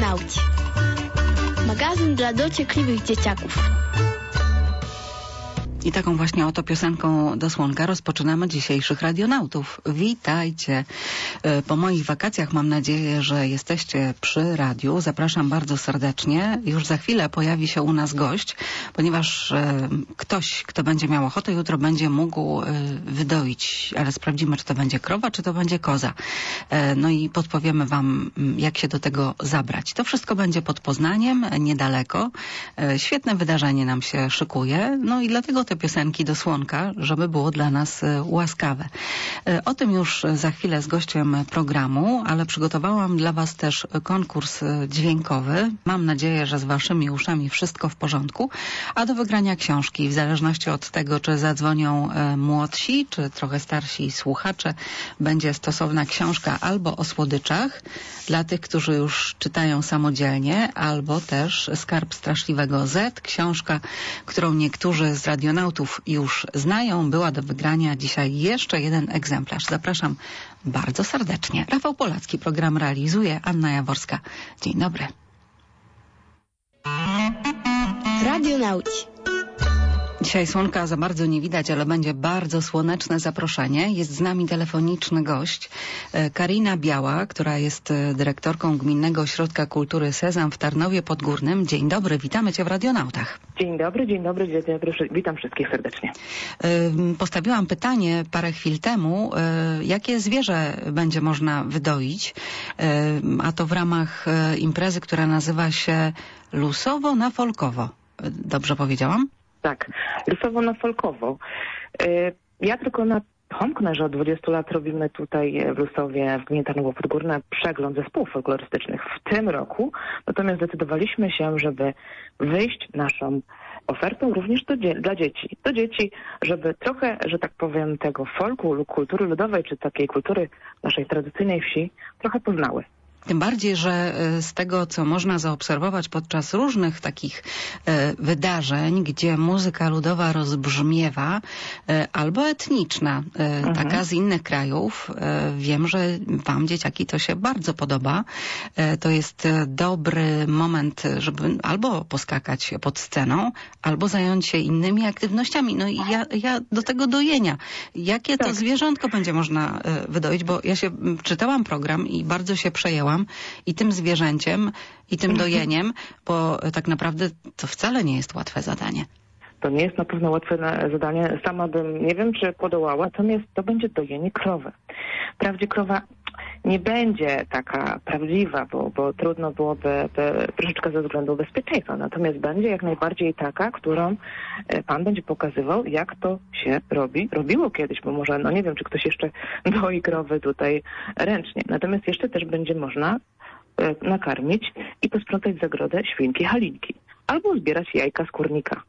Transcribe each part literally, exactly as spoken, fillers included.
Radionauci. Magazyn dla dociekliwych dzieciaków. I taką właśnie oto piosenką do słonka rozpoczynamy dzisiejszych radionautów. Witajcie. Po moich wakacjach mam nadzieję, że jesteście przy radiu. Zapraszam bardzo serdecznie. Już za chwilę pojawi się u nas gość, ponieważ e, ktoś, kto będzie miał ochotę, jutro będzie mógł e, wydoić, ale sprawdzimy, czy to będzie krowa, czy to będzie koza. E, no i podpowiemy wam, jak się do tego zabrać. To wszystko będzie pod Poznaniem, niedaleko. E, świetne wydarzenie nam się szykuje. No i dlatego te piosenki do słonka, żeby było dla nas łaskawe. O tym już za chwilę z gościem programu, ale przygotowałam dla was też konkurs dźwiękowy. Mam nadzieję, że z waszymi uszami wszystko w porządku, a do wygrania książki, w zależności od tego, czy zadzwonią młodsi, czy trochę starsi słuchacze, będzie stosowna książka albo o słodyczach, dla tych, którzy już czytają samodzielnie, albo też Skarb Straszliwego Z, książka, którą niektórzy z radionautów już znają, była do wygrania. Dzisiaj jeszcze jeden egzemplarz. Zapraszam bardzo serdecznie. Rafał Polacki program realizuje, Anna Jaworska. Dzień dobry. Radionauci. Dzisiaj słonka za bardzo nie widać, ale będzie bardzo słoneczne zaproszenie. Jest z nami telefoniczny gość, Karina Biała, która jest dyrektorką Gminnego Ośrodka Kultury Sezam w Tarnowie Podgórnym. Dzień dobry, witamy Cię w Radionautach. Dzień dobry, dzień dobry, dzień dobry, witam wszystkich serdecznie. Postawiłam pytanie parę chwil temu, jakie zwierzę będzie można wydoić, a to w ramach imprezy, która nazywa się Lusowo na Folkowo. Dobrze powiedziałam? Tak, lusowo na folkowo. Ja tylko napomknę, że od dwudziestu lat robimy tutaj w Lusowie, w gminie Tarnowo Podgórne, przegląd zespołów folklorystycznych w tym roku. Natomiast zdecydowaliśmy się, żeby wyjść naszą ofertą również do dzie- dla dzieci. Do dzieci, żeby trochę, że tak powiem, tego folku lub kultury ludowej, czy takiej kultury naszej tradycyjnej wsi trochę poznały. Tym bardziej, że z tego, co można zaobserwować podczas różnych takich e, wydarzeń, gdzie muzyka ludowa rozbrzmiewa, e, albo etniczna, e, mhm. taka z innych krajów, e, wiem, że wam, dzieciaki, to się bardzo podoba. E, to jest dobry moment, żeby albo poskakać pod sceną, albo zająć się innymi aktywnościami. No i ja, ja do tego dojenia. Jakie tak. to zwierzątko będzie można e, wydoić? Bo ja się czytałam program i bardzo się przejęłam i tym zwierzęciem, i tym dojeniem, bo tak naprawdę to wcale nie jest łatwe zadanie. To nie jest na pewno łatwe zadanie. Sama bym, nie wiem, czy podołała, natomiast to będzie dojenie krowy. Wprawdzie krowa nie będzie taka prawdziwa, bo, bo trudno byłoby by, troszeczkę ze względu bezpieczeństwa. Natomiast będzie jak najbardziej taka, którą Pan będzie pokazywał, jak to się robi. Robiło kiedyś, bo może, no nie wiem, czy ktoś jeszcze doi krowy tutaj ręcznie. Natomiast jeszcze też będzie można nakarmić i posprzątać zagrodę świnki Halinki. Albo zbierać jajka z kurnika.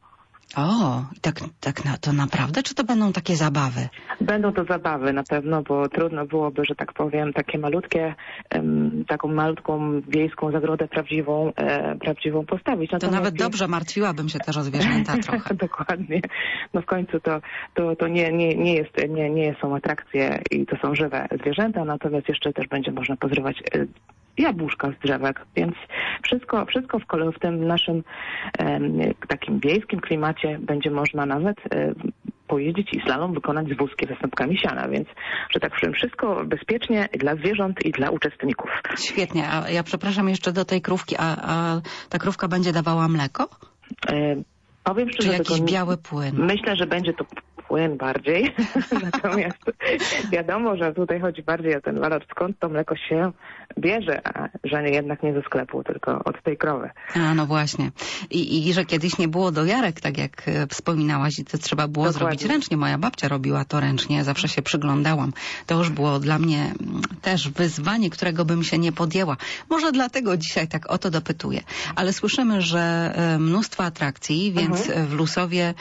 O, tak, tak na, to naprawdę? Czy to będą takie zabawy? Będą to zabawy na pewno, bo trudno byłoby, że tak powiem, takie malutkie, um, taką malutką wiejską zagrodę prawdziwą, e, prawdziwą postawić. Natomiast to nawet dobrze, martwiłabym się też o zwierzęta trochę. Dokładnie. No w końcu to, to, to nie, nie, nie, jest, nie, nie są atrakcje i to są żywe zwierzęta, natomiast jeszcze też będzie można pozrywać e, jabłuszka z drzewek, więc wszystko, wszystko w, w tym naszym e, takim wiejskim klimacie będzie można nawet e, pojeździć i slalom wykonać z wózkiem ze snopkami siana, więc, że tak powiem, wszystko bezpiecznie dla zwierząt i dla uczestników. Świetnie, a ja przepraszam jeszcze do tej krówki, a, a ta krówka będzie dawała mleko? E, powiem szczerze, czy jakiś tego, biały płyn? Myślę, że będzie to płyn bardziej, natomiast wiadomo, że tutaj chodzi bardziej o ten walor, skąd to mleko się bierze, a że nie, jednak nie ze sklepu, tylko od tej krowy. A no właśnie. I, i że kiedyś nie było dojarek, tak jak wspominałaś, i to trzeba było Dokładnie. zrobić ręcznie. Moja babcia robiła to ręcznie, zawsze się przyglądałam. To już było dla mnie też wyzwanie, którego bym się nie podjęła. Może dlatego dzisiaj tak o to dopytuję. Ale słyszymy, że mnóstwo atrakcji, więc mhm. w Lusowie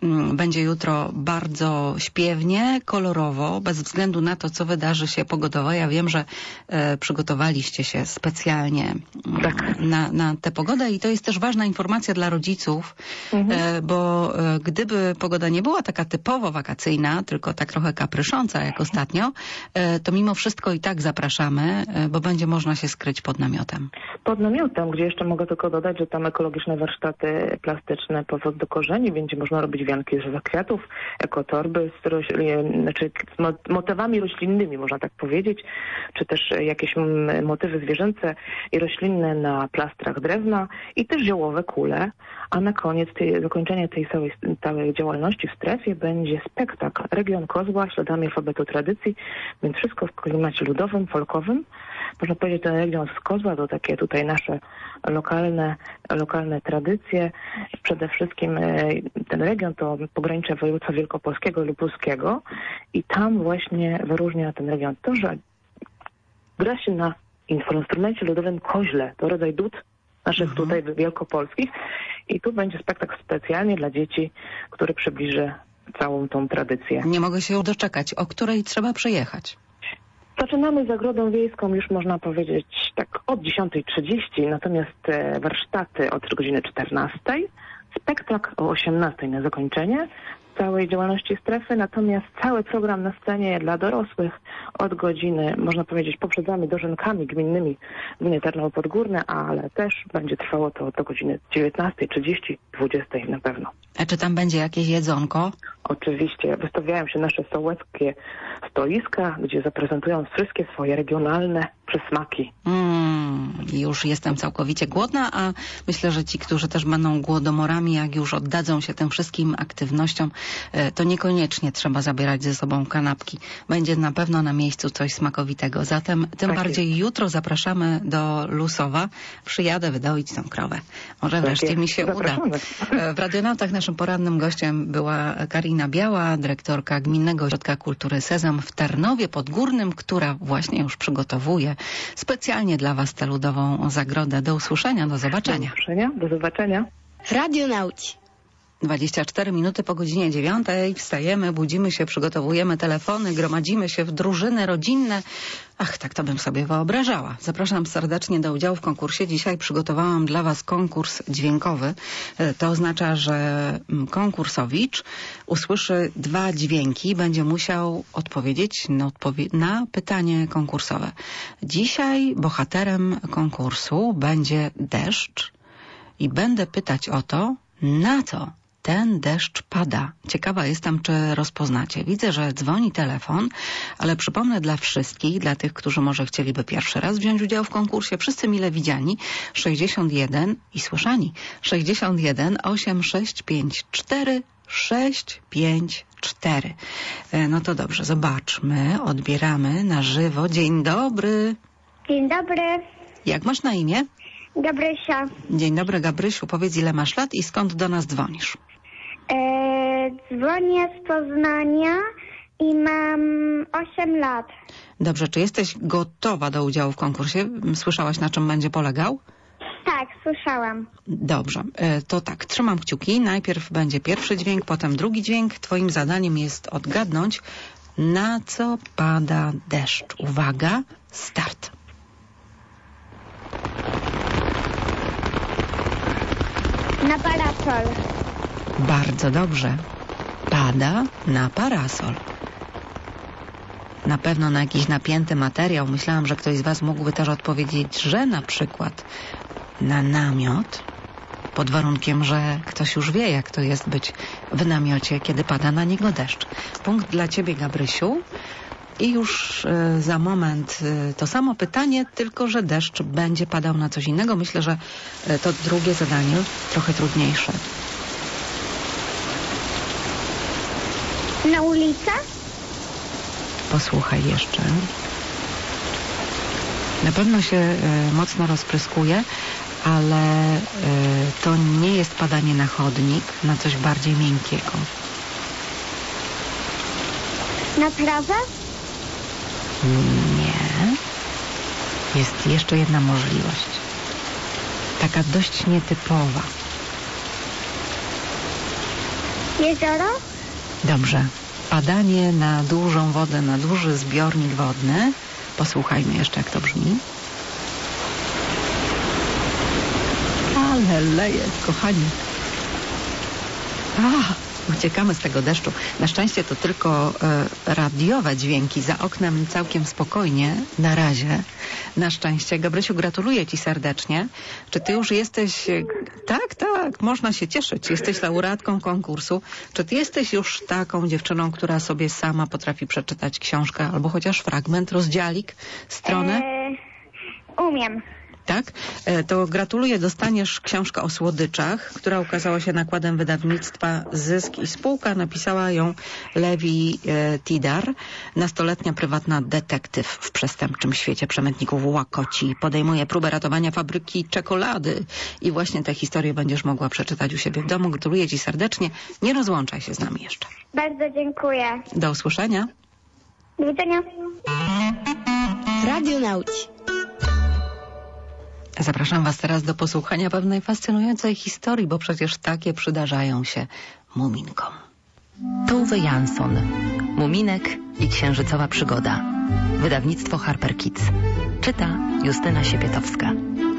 Będzie jutro bardzo śpiewnie, kolorowo, bez względu na to, co wydarzy się pogodowo. Ja wiem, że e, przygotowaliście się specjalnie Tak. na, na tę pogodę i to jest też ważna informacja dla rodziców, Mhm. e, bo e, gdyby pogoda nie była taka typowo wakacyjna, tylko tak trochę kaprysząca jak ostatnio, e, to mimo wszystko i tak zapraszamy, e, bo będzie można się skryć pod namiotem. Pod namiotem, gdzie jeszcze mogę tylko dodać, że tam ekologiczne warsztaty plastyczne powrót do korzeni, będzie można robić wianki z kwiatów, ekotorby z, rośl- znaczy z mo- motywami roślinnymi, można tak powiedzieć, czy też jakieś m- motywy zwierzęce i roślinne na plastrach drewna i też ziołowe kule, a na koniec tej, zakończenie tej całej, całej działalności w strefie będzie spektakl Region Kozła śladami alfabetu tradycji, więc wszystko w klimacie ludowym, folkowym. Można powiedzieć, ten region z Kozła to takie tutaj nasze lokalne, lokalne tradycje. Przede wszystkim ten region to pogranicze województwa wielkopolskiego i lubuskiego i tam właśnie wyróżnia ten region to, że gra się na instrumencie ludowym koźle, to rodzaj dud naszych mhm. tutaj wielkopolskich i tu będzie spektakl specjalnie dla dzieci, który przybliży całą tą tradycję. Nie mogę się doczekać. O której trzeba przyjechać? Zaczynamy z Zagrodą Wiejską, już można powiedzieć tak od dziesiątej trzydzieści, natomiast warsztaty od godziny czternastej, spektakl o osiemnastej na zakończenie całej działalności strefy, natomiast cały program na scenie dla dorosłych od godziny, można powiedzieć, poprzedzamy dożynkami gminnymi gminy Tarnowo-Podgórne, ale też będzie trwało to do godziny dziewiętnastej trzydzieści, dwudziestej na pewno. A czy tam będzie jakieś jedzonko? Oczywiście. Wystawiają się nasze sołeckie stoiska, gdzie zaprezentują wszystkie swoje regionalne przysmaki. Mm, już jestem całkowicie głodna, a myślę, że ci, którzy też będą głodomorami, jak już oddadzą się tym wszystkim aktywnościom, to niekoniecznie trzeba zabierać ze sobą kanapki. Będzie na pewno na miejscu coś smakowitego. Zatem tym tak bardziej jest. jutro zapraszamy do Lusowa. Przyjadę wydoić tą krowę. Może tak wreszcie jest. mi się Zapraszamy. uda. W Radionautach naszym porannym gościem była Karina Biała, dyrektorka Gminnego Ośrodka Kultury Sezam w Tarnowie Podgórnym, która właśnie już przygotowuje specjalnie dla Was tę ludową zagrodę. Do usłyszenia, do zobaczenia. Do usłyszenia, do zobaczenia. Radionauci. dwadzieścia cztery minuty po godzinie dziewiątej. Wstajemy, budzimy się, przygotowujemy telefony, gromadzimy się w drużyny rodzinne. Ach, tak to bym sobie wyobrażała. Zapraszam serdecznie do udziału w konkursie. Dzisiaj przygotowałam dla Was konkurs dźwiękowy. To oznacza, że konkursowicz usłyszy dwa dźwięki. Będzie musiał odpowiedzieć na, odpowie- na pytanie konkursowe. Dzisiaj bohaterem konkursu będzie deszcz i będę pytać o to, na co ten deszcz pada. Ciekawa jestem, czy rozpoznacie. Widzę, że dzwoni telefon, ale przypomnę dla wszystkich, dla tych, którzy może chcieliby pierwszy raz wziąć udział w konkursie, wszyscy mile widziani, sześćdziesiąt jeden i słyszani, sześćdziesiąt jeden osiem sześć pięć cztery sześć pięć cztery. No to dobrze, zobaczmy, odbieramy na żywo. Dzień dobry. Dzień dobry, Jak masz na imię? Gabrysia. Dzień dobry, Gabrysiu. Powiedz, ile masz lat i skąd do nas dzwonisz? E, dzwonię z Poznania i mam osiem lat. Dobrze, czy jesteś gotowa do udziału w konkursie? Słyszałaś, na czym będzie polegał? Tak, słyszałam. Dobrze, to tak, trzymam kciuki. Najpierw będzie pierwszy dźwięk, potem drugi dźwięk. Twoim zadaniem jest odgadnąć, na co pada deszcz. Uwaga, start. Na parasol. Bardzo dobrze. Pada na parasol. Na pewno na jakiś napięty materiał. Myślałam, że ktoś z Was mógłby też odpowiedzieć, że na przykład na namiot, pod warunkiem, że ktoś już wie, jak to jest być w namiocie, kiedy pada na niego deszcz. Punkt dla Ciebie, Gabrysiu. I już y, za moment y, to samo pytanie, tylko że deszcz będzie padał na coś innego. Myślę, że y, to drugie zadanie trochę trudniejsze. Na ulicę? Posłuchaj jeszcze. Na pewno się y, mocno rozpryskuje, ale y, to nie jest padanie na chodnik, na coś bardziej miękkiego. Na trawę? Nie. Jest jeszcze jedna możliwość. Taka dość nietypowa. Jezioro? Dobrze. Padanie na dużą wodę, na duży zbiornik wodny. Posłuchajmy jeszcze, jak to brzmi. Ale leje, kochani. A, uciekamy z tego deszczu. Na szczęście to tylko e, radiowe dźwięki. Za oknem całkiem spokojnie. Na razie. Na szczęście. Gabrysiu, gratuluję Ci serdecznie. Czy Ty już jesteś... Tak, tak, można się cieszyć. Jesteś laureatką konkursu. Czy Ty jesteś już taką dziewczyną, która sobie sama potrafi przeczytać książkę albo chociaż fragment, rozdziałik, stronę? Eee, umiem. Tak? E, to gratuluję. Dostaniesz książkę o słodyczach, która ukazała się nakładem wydawnictwa Zysk i Spółka. Napisała ją Levi e, Tidar, nastoletnia prywatna detektyw w przestępczym świecie przemytników łakoci. Podejmuje próbę ratowania fabryki czekolady. I właśnie tę historię będziesz mogła przeczytać u siebie w domu. Gratuluję Ci serdecznie. Nie rozłączaj się z nami jeszcze. Bardzo dziękuję. Do usłyszenia. Do widzenia. Radio Nauci. Zapraszam Was teraz do posłuchania pewnej fascynującej historii, bo przecież takie przydarzają się muminkom. Tove Jansson. Muminek i księżycowa przygoda. Wydawnictwo Harper Kids. Czyta Justyna Siepietowska.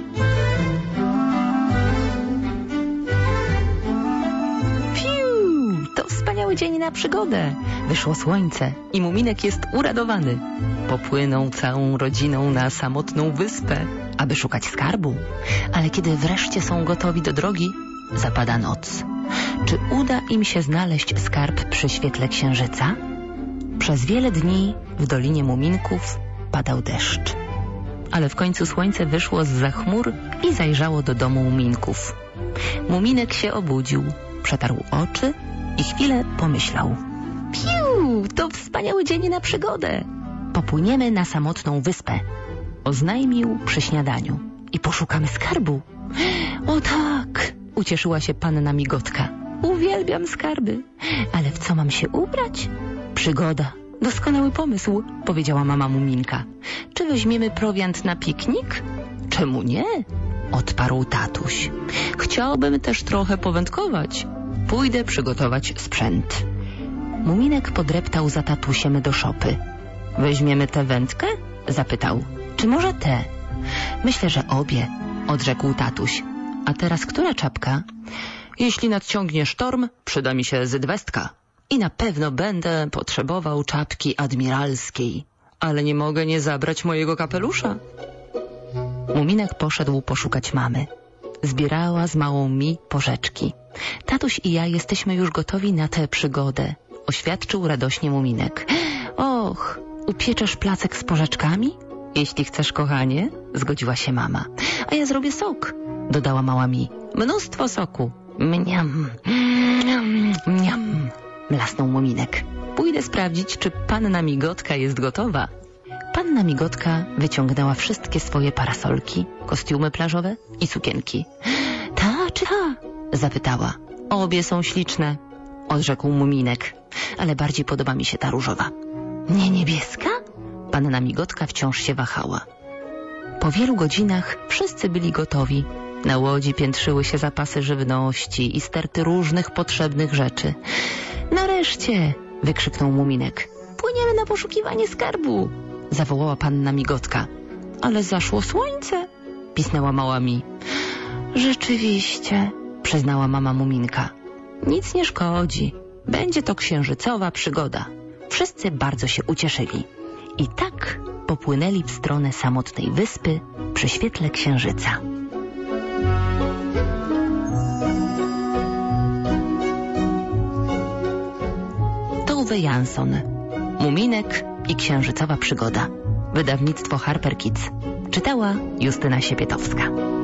Fiu! To wspaniały dzień na przygodę. Wyszło słońce i Muminek jest uradowany. Popłynął całą rodziną na samotną wyspę, aby szukać skarbu. Ale kiedy wreszcie są gotowi do drogi, zapada noc. Czy uda im się znaleźć skarb przy świetle księżyca? Przez wiele dni w Dolinie Muminków padał deszcz. Ale w końcu słońce wyszło zza chmur i zajrzało do domu Muminków. Muminek się obudził, przetarł oczy i chwilę pomyślał. Piu, to wspaniały dzień na przygodę. Popłyniemy na samotną wyspę. Oznajmił przy śniadaniu. I poszukamy skarbu. O tak, ucieszyła się panna Migotka. Uwielbiam skarby. Ale w co mam się ubrać? Przygoda. Doskonały pomysł, powiedziała mama Muminka. Czy weźmiemy prowiant na piknik? Czemu nie? Odparł tatuś. Chciałbym też trochę powędkować. Pójdę przygotować sprzęt. Muminek podreptał za tatusiem do szopy. Weźmiemy tę wędkę? Zapytał. Czy może tę? Myślę, że obie, odrzekł tatuś. A teraz która czapka? Jeśli nadciągnie sztorm, przyda mi się zydwestka. I na pewno będę potrzebował czapki admiralskiej. Ale nie mogę nie zabrać mojego kapelusza. Muminek poszedł poszukać mamy. Zbierała z małą Mi porzeczki. Tatuś i ja jesteśmy już gotowi na tę przygodę, oświadczył radośnie Muminek. Och, upieczesz placek z porzeczkami? Jeśli chcesz, kochanie, zgodziła się mama. A ja zrobię sok, dodała mała Mi. Mnóstwo soku. Mniam, mniam, mniam, mlasnął Muminek. Pójdę sprawdzić, czy panna Migotka jest gotowa. Panna Migotka wyciągnęła wszystkie swoje parasolki, kostiumy plażowe i sukienki. Ta czy ta? Zapytała. Obie są śliczne, odrzekł Muminek. Ale bardziej podoba mi się ta różowa. Nie niebieska? Panna Migotka wciąż się wahała. Po wielu godzinach wszyscy byli gotowi. Na łodzi piętrzyły się zapasy żywności i sterty różnych potrzebnych rzeczy. Nareszcie! Wykrzyknął Muminek. Płyniemy na poszukiwanie skarbu! Zawołała panna Migotka. Ale zaszło słońce! Pisnęła mała Mi. Rzeczywiście, przyznała mama Muminka. Nic nie szkodzi. Będzie to księżycowa przygoda. Wszyscy bardzo się ucieszyli. I tak popłynęli w stronę samotnej wyspy przy świetle księżyca. Tove Jansson. Muminek i księżycowa przygoda. Wydawnictwo Harper Kids. Czytała Justyna Siepietowska.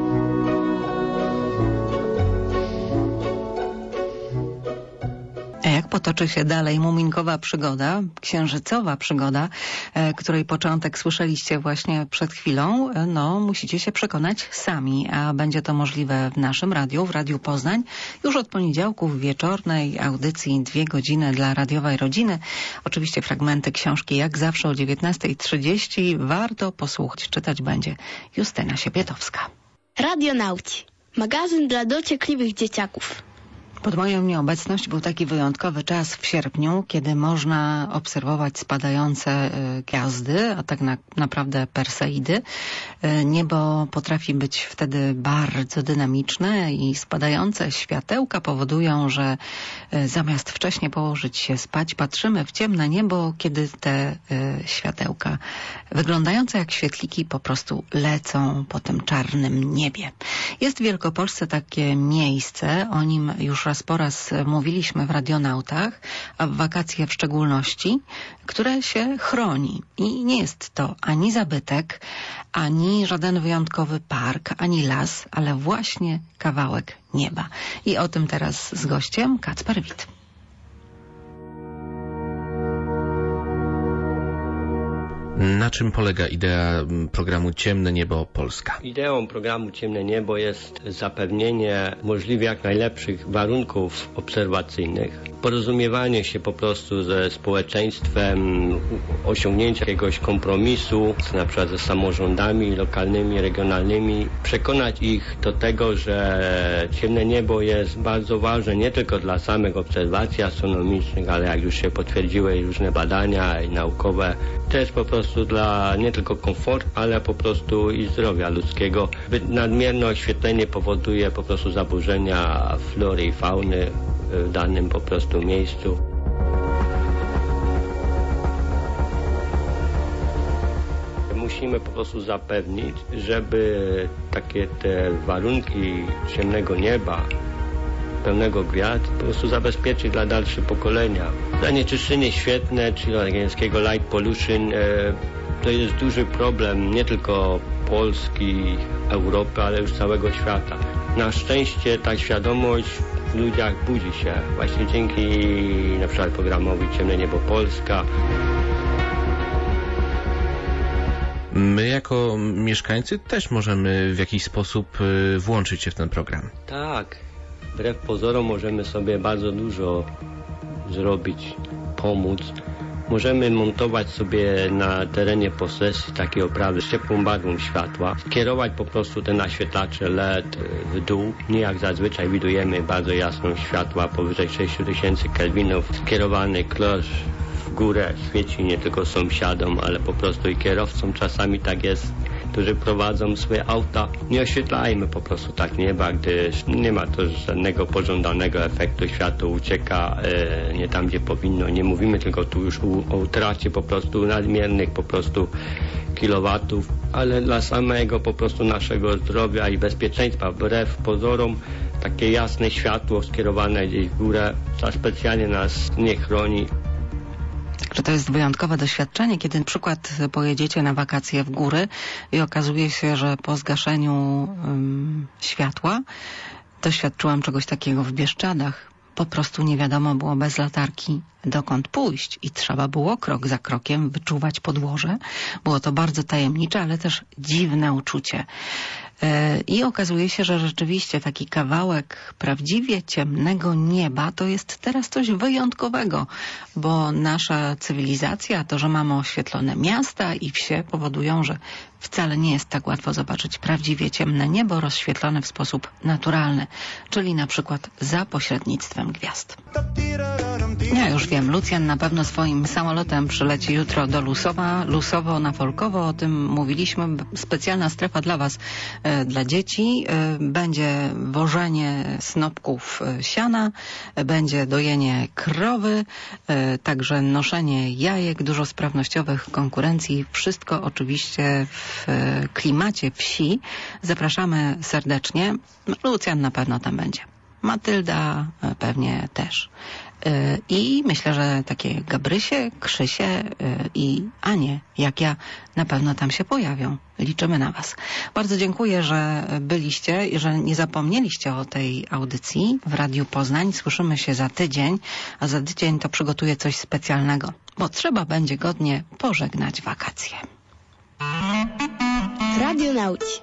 A jak potoczy się dalej muminkowa przygoda, księżycowa przygoda, e, której początek słyszeliście właśnie przed chwilą, e, no musicie się przekonać sami, a będzie to możliwe w naszym radiu, w Radiu Poznań, już od poniedziałku w wieczornej audycji Dwie godziny dla radiowej rodziny. Oczywiście fragmenty książki jak zawsze o dziewiętnastej trzydzieści. Warto posłuchać, czytać będzie Justyna Siepietowska. Radio Nauci. Magazyn dla dociekliwych dzieciaków. Pod moją nieobecność był taki wyjątkowy czas w sierpniu, kiedy można obserwować spadające y, gwiazdy, a tak na, naprawdę perseidy. Y, niebo potrafi być wtedy bardzo dynamiczne i spadające światełka powodują, że y, zamiast wcześnie położyć się spać, patrzymy w ciemne niebo, kiedy te y, światełka wyglądające jak świetliki po prostu lecą po tym czarnym niebie. Jest w Wielkopolsce takie miejsce, o nim już raz po raz mówiliśmy w Radionautach, a w wakacje w szczególności, które się chroni. I nie jest to ani zabytek, ani żaden wyjątkowy park, ani las, ale właśnie kawałek nieba. I o tym teraz z gościem Kacper Wit. Na czym polega idea programu Ciemne Niebo Polska? Ideą programu Ciemne Niebo jest zapewnienie możliwie jak najlepszych warunków obserwacyjnych, porozumiewanie się po prostu ze społeczeństwem, osiągnięcie jakiegoś kompromisu, na przykład ze samorządami lokalnymi, regionalnymi, przekonać ich do tego, że ciemne niebo jest bardzo ważne nie tylko dla samych obserwacji astronomicznych, ale jak już się potwierdziły różne badania i naukowe, też po prostu dla nie tylko komfortu, ale po prostu i zdrowia ludzkiego. Nadmierne oświetlenie powoduje po prostu zaburzenia flory i fauny w danym po prostu miejscu. Musimy po prostu zapewnić, żeby takie te warunki ciemnego nieba, pełnego gwiazd, po prostu zabezpieczyć dla dalszych pokolenia. Zanieczyszczenie świetlne, czyli angielskiego light pollution, e, to jest duży problem nie tylko Polski, Europy, ale już całego świata. Na szczęście ta świadomość w ludziach budzi się właśnie dzięki na przykład programowi Ciemne Niebo Polska. My jako mieszkańcy też możemy w jakiś sposób włączyć się w ten program. Tak. Wbrew pozorom możemy sobie bardzo dużo zrobić, pomóc. Możemy montować sobie na terenie posesji takie oprawy z ciepłą barwą światła, skierować po prostu te naświetlacze L E D w dół. Nie jak zazwyczaj widujemy bardzo jasną światła powyżej sześć tysięcy kelwinów. Skierowany klosz w górę świeci nie tylko sąsiadom, ale po prostu i kierowcom. Czasami tak jest, którzy prowadzą swoje auta. Nie oświetlajmy po prostu tak nieba, gdyż nie ma to żadnego pożądanego efektu. Światło ucieka e, nie tam, gdzie powinno. Nie mówimy tylko tu już u, o utracie po prostu nadmiernych po prostu kilowatów, ale dla samego po prostu naszego zdrowia i bezpieczeństwa. Wbrew pozorom takie jasne światło skierowane gdzieś w górę, to specjalnie nas nie chroni. Że to jest wyjątkowe doświadczenie, kiedy na przykład pojedziecie na wakacje w góry i okazuje się, że po zgaszeniu um, światła doświadczyłam czegoś takiego w Bieszczadach. Po prostu nie wiadomo było bez latarki dokąd pójść i trzeba było krok za krokiem wyczuwać podłoże. Było to bardzo tajemnicze, ale też dziwne uczucie. I okazuje się, że rzeczywiście taki kawałek prawdziwie ciemnego nieba to jest teraz coś wyjątkowego, bo nasza cywilizacja, to, że mamy oświetlone miasta i wsie powodują, że wcale nie jest tak łatwo zobaczyć prawdziwie ciemne niebo rozświetlone w sposób naturalny, czyli na przykład za pośrednictwem gwiazd. Ja już wiem, Lucjan na pewno swoim samolotem przyleci jutro do Lusowa, Lusowo na Folkowo, o tym mówiliśmy, specjalna strefa dla Was, e, dla dzieci, e, będzie wożenie snopków siana, e, będzie dojenie krowy, e, także noszenie jajek, dużo sprawnościowych konkurencji, wszystko oczywiście w e, klimacie wsi. Zapraszamy serdecznie, Lucjan na pewno tam będzie. Matylda e, pewnie też. I myślę, że takie Gabrysie, Krzysie i Anie, jak ja, na pewno tam się pojawią. Liczymy na Was. Bardzo dziękuję, że byliście i że nie zapomnieliście o tej audycji w Radiu Poznań. Słyszymy się za tydzień, a za tydzień to przygotuję coś specjalnego, bo trzeba będzie godnie pożegnać wakacje. Radio Nauci.